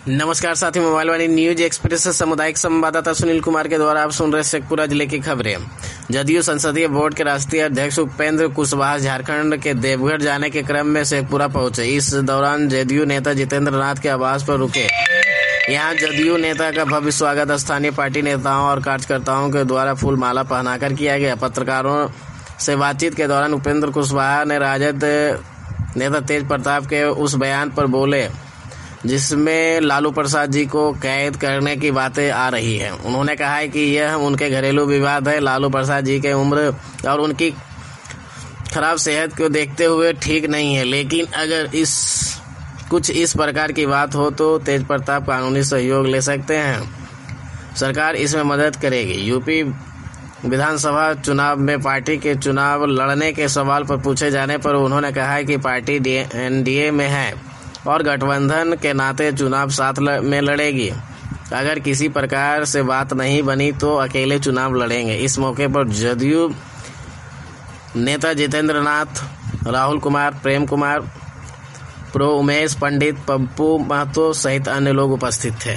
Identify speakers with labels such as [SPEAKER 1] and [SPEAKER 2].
[SPEAKER 1] नमस्कार साथी, मोबाइल वाली न्यूज एक्सप्रेस से सामुदायिक संवाददाता सुनील कुमार के द्वारा आप सुन रहे शेखपुरा जिले की खबरें। जदयू संसदीय बोर्ड के राष्ट्रीय अध्यक्ष उपेंद्र कुशवाहा झारखंड के देवघर जाने के क्रम में शेखपुरा पहुंचे। इस दौरान जदयू नेता जितेंद्र नाथ के आवास पर रुके। यहां जदयू नेता का भव्य स्वागत स्थानीय पार्टी नेताओं और कार्यकर्ताओं के द्वारा फूल माला पहनाकर किया गया। पत्रकारों से बातचीत के दौरान उपेंद्र कुशवाहा ने राजद नेता तेज प्रताप के उस बयान पर बोले जिसमें लालू प्रसाद जी को कैद करने की बातें आ रही है। उन्होंने कहा है कि यह उनके घरेलू विवाद है। लालू प्रसाद जी की उम्र और उनकी खराब सेहत को देखते हुए ठीक नहीं है, लेकिन अगर कुछ इस प्रकार की बात हो तो तेज प्रताप कानूनी सहयोग ले सकते हैं। सरकार इसमें मदद करेगी। यूपी विधानसभा चुनाव में पार्टी के चुनाव लड़ने के सवाल पर पूछे जाने पर उन्होंने कहा है कि पार्टी एनडीए में है और गठबंधन के नाते चुनाव साथ में लड़ेगी। अगर किसी प्रकार से बात नहीं बनी तो अकेले चुनाव लड़ेंगे। इस मौके पर जदयू नेता जितेंद्र नाथ, राहुल कुमार, प्रेम कुमार, प्रो उमेश पंडित, पप्पू महतो सहित अन्य लोग उपस्थित थे।